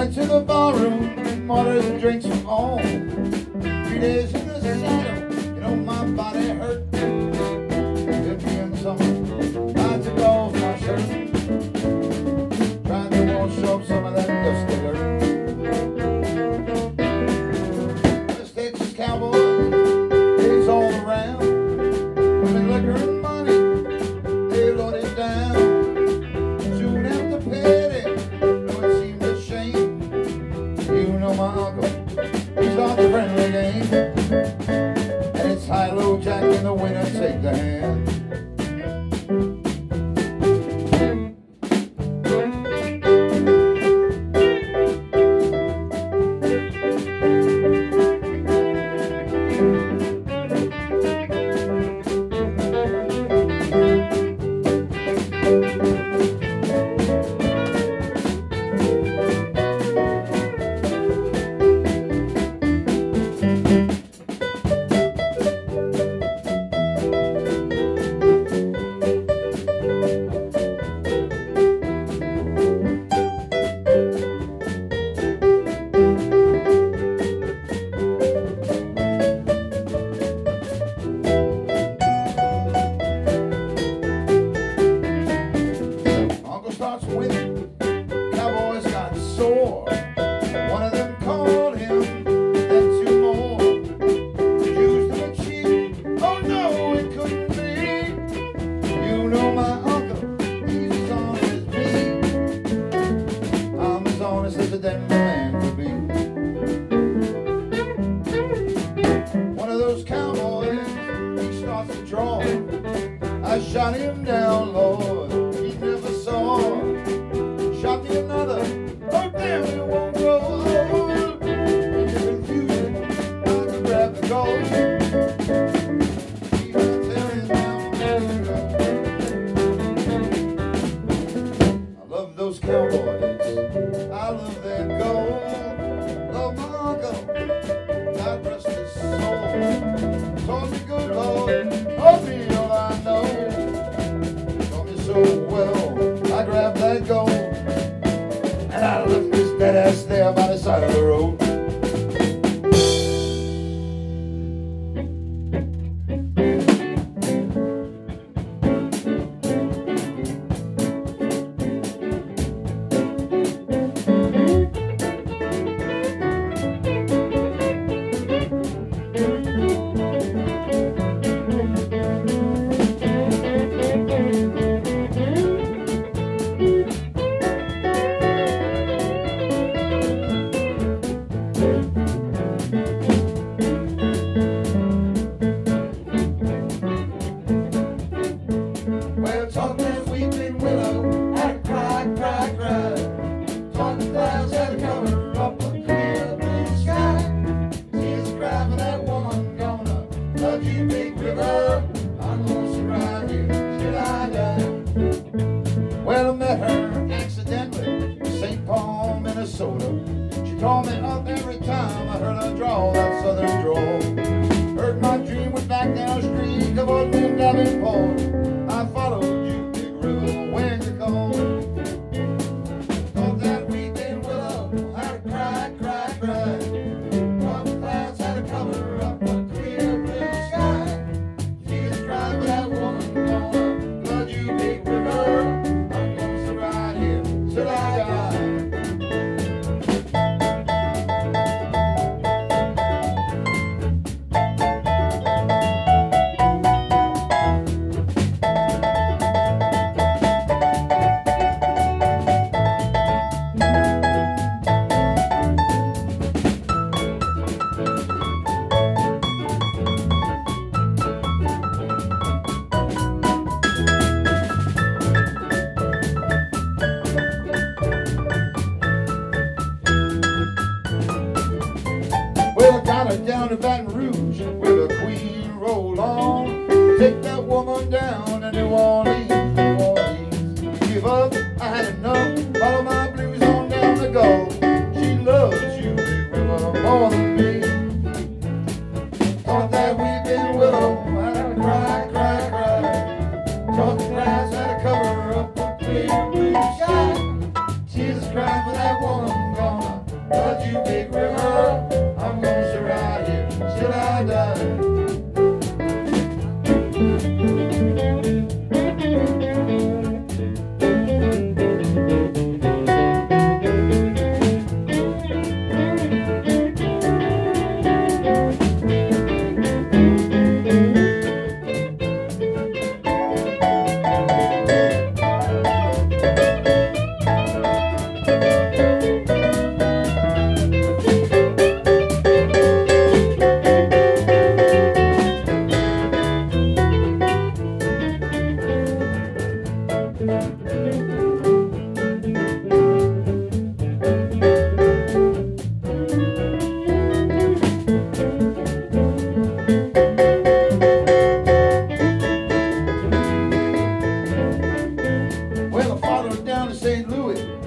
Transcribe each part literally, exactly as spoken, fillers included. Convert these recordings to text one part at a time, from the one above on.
Went to the barroom, ordered some drinks from home. Three days in the saddle, you know my body hurt. It being summer, I took off my shirt, trying to wash off some of that dusty dirt. West Texas cowboys, days all around. With liquor and money, they loaded down. Soon after petty, though it seemed a shame. You know my uncle, he's on the friendly game. And it's high-low jack in the winter, take the hand. Starts winning, cowboys got sore. One of them called him, then two more. Used him a cheat, oh no, it couldn't be. You know my uncle, he's as honest as me. I'm as honest as a damn man could be. One of those cowboys, he starts to draw. I shot him down, Lord. Never saw. Shot me another. Oh damn, it won't go. In the confusion, I can grab the gold. Even I tell you now, I love those cowboys. I love their gold. Love my uncle. God rest his soul. Taught me good, Lord. Taught me all I know. So well, I grabbed that gold and I left this dead ass there by the side of the road. Well, talk that weeping willow had a cry, cry, cry. Talk the clouds had a cover up a clear blue sky. Tears cry for that woman gonna love you, big river. I'm gonna ride here till I die. Well, I met her accidentally in Saint Paul, Minnesota. She called me up every time I heard her draw that southern drawl. Heard my dream went back down the street of old Lynn Davenport. I followed you, big river, when you called. Thought that weeping willow had a cry, cry, cry. Thought the clouds had a cover up a clear blue sky. Tears cry for that woman gonna flood you, big river. I'm gonna sit right here till I die. Well, I got her down to Baton Rouge with a queen roll on. Take that woman down to New Orleans, New Orleans. Give up, I had enough. Follow my blues on down the Gulf. She loves you, big river, more than me. Thought that weeping willow had a cry, cry, cry. Thought the grass had a cover up a clear blue sky. Tears cry for that woman gonna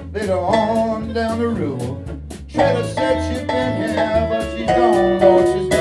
Later on down the road, Trailer said she'd been here, but she's gone, Lord, she's gone.